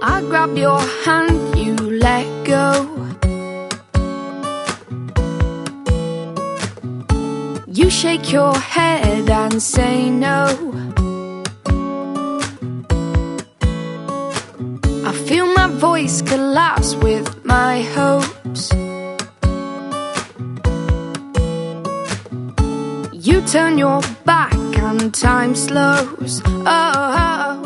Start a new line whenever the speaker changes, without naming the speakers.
I grab your hand, you let go. You shake your head and say no. I feel my voice collapse with my hopes. You turn your back and time slows. Oh,